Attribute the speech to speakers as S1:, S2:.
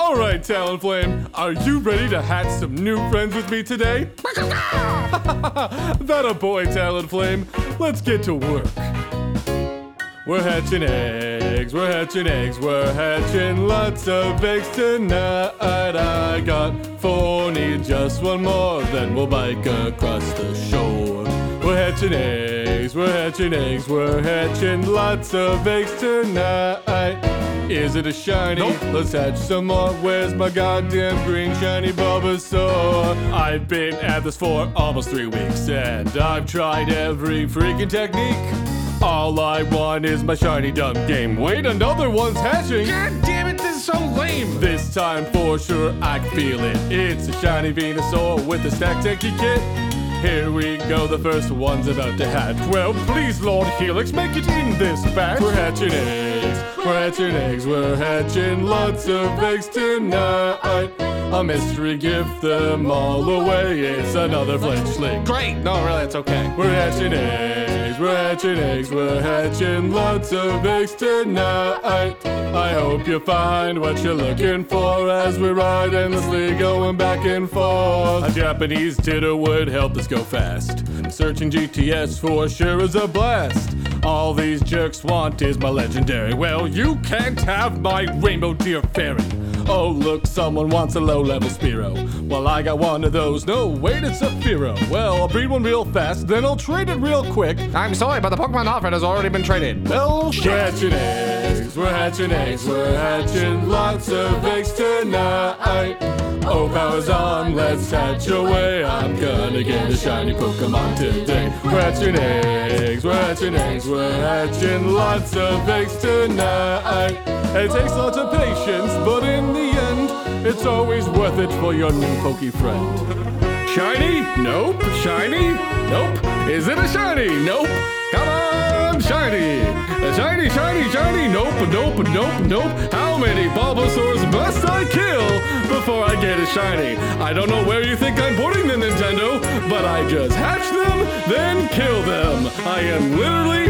S1: All right, Talonflame, are you ready to hatch some new friends with me today? That a boy, Talonflame. Let's get to work. We're hatching eggs, we're hatching eggs, we're hatching lots of eggs tonight. I got 4, need just one more, then we'll bike across the shore. We're hatching eggs, we're hatching eggs, we're hatching lots of eggs tonight. Is it a shiny? Nope. Let's hatch some more. Where's my goddamn green shiny Bulbasaur? I've been at this for almost 3 weeks, and I've tried every freaking technique. All I want is my shiny dumb game. Wait, another one's hatching.
S2: God damn it, this is so lame.
S1: This time for sure I can feel it. It's a shiny Venusaur with a stack tanky kit. Here we go, the first one's about to hatch. Well, please, Lord Helix, make it in this batch. We're hatching eggs, we're hatching eggs, we're hatching lots of eggs tonight. A mystery gift, them all away. It's another fledgling.
S2: Great. No, really, it's okay.
S1: We're hatching eggs, we're hatching eggs, we're hatching lots of eggs tonight. I hope you find what you're looking for as we ride endlessly going back and forth. A Japanese titter would help us go fast. Searching GTS for sure is a blast. All these jerks want is my legendary. Well, you can't have my Rainbow Deer Fairy. Oh, look, someone wants a low-level Spearow. Well, I got one of those. No, wait, it's a Fearow. Well, I'll breed one real fast, then I'll trade it real quick.
S2: I'm sorry, but the Pokemon offered has already been traded.
S1: Well, we're hatching eggs, we're hatching eggs, we're hatching lots of eggs tonight. Oh, power's on, let's hatch away. I'm gonna get a shiny Pokemon today. We're hatching eggs, we're hatching eggs, we're hatching lots of eggs tonight. It takes lots of patience, but in the end, it's always worth it for your new Poke friend. Shiny? Nope. Shiny? Nope. Is it a shiny? Nope. Come on, shiny. A shiny, shiny, shiny. Nope, nope, nope, nope. How many Bulbasaurs must I kill before I get a shiny? I don't know where you think I'm putting the Nintendo, but I just hatch them, then kill them. I am literally